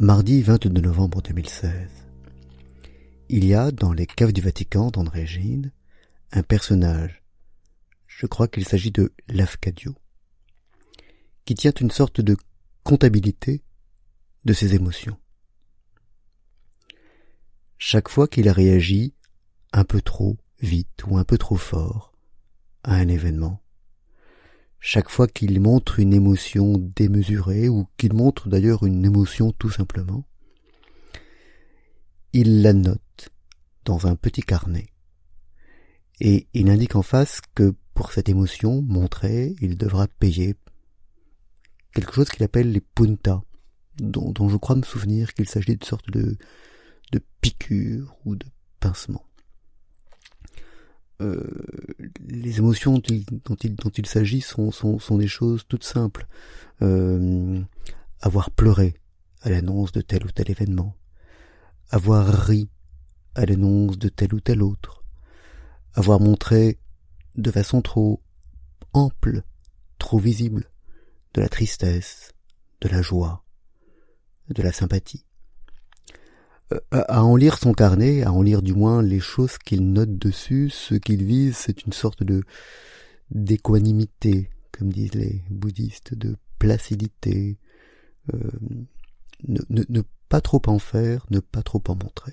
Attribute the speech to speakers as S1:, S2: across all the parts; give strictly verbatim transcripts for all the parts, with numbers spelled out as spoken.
S1: Mardi vingt-deux novembre deux mille seize. Il y a dans les caves du Vatican d'André Gide un personnage, je crois qu'il s'agit de Lafcadio, qui tient une sorte de comptabilité de ses émotions. Chaque fois qu'il a réagi un peu trop vite ou un peu trop fort à un événement, chaque fois qu'il montre une émotion démesurée ou qu'il montre d'ailleurs une émotion tout simplement, il la note dans un petit carnet et il indique en face que pour cette émotion montrée, il devra payer quelque chose qu'il appelle les punta, dont, dont je crois me souvenir qu'il s'agit d'une sorte de, de piqûre ou de pincement. Euh, les émotions dont il, dont il, dont il s'agit sont, sont, sont des choses toutes simples. Euh, avoir pleuré à l'annonce de tel ou tel événement, avoir ri à l'annonce de tel ou tel autre, avoir montré de façon trop ample, trop visible, de la tristesse, de la joie, de la sympathie. À en lire son carnet, à en lire du moins les choses qu'il note dessus, ce qu'il vise, c'est une sorte de d'équanimité, comme disent les bouddhistes, de placidité, euh, ne, ne, ne pas trop en faire, ne pas trop en montrer.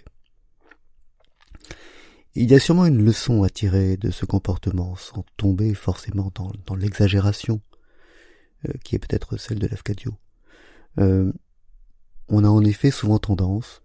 S1: Il y a sûrement une leçon à tirer de ce comportement, sans tomber forcément dans, dans l'exagération, euh, qui est peut-être celle de Lafcadio. Euh, on a en effet souvent tendance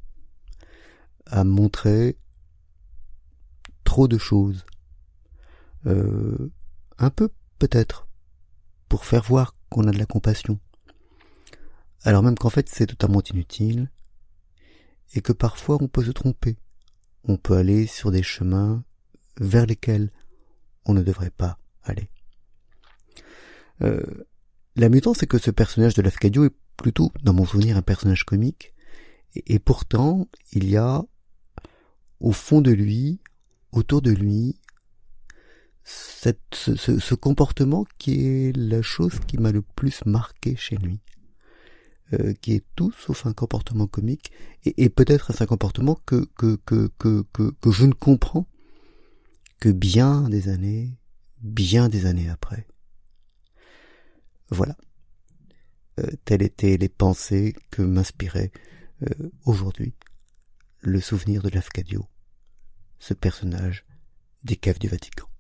S1: à montrer trop de choses, euh, un peu peut-être pour faire voir qu'on a de la compassion, alors même qu'en fait c'est totalement inutile et que parfois on peut se tromper, on peut aller sur des chemins vers lesquels on ne devrait pas aller. Euh, l'amusant, c'est que ce personnage de Lafcadio est plutôt, dans mon souvenir, un personnage comique, et, et pourtant il y a au fond de lui, autour de lui, cette, ce, ce, ce comportement qui est la chose qui m'a le plus marqué chez lui, euh, qui est tout sauf un comportement comique, et, et peut-être un comportement que, que, que, que, que, que je ne comprends que bien des années, bien des années après. Voilà. Euh, telles étaient les pensées que m'inspirait euh, aujourd'hui le souvenir de Lafcadio, ce personnage des caves du Vatican.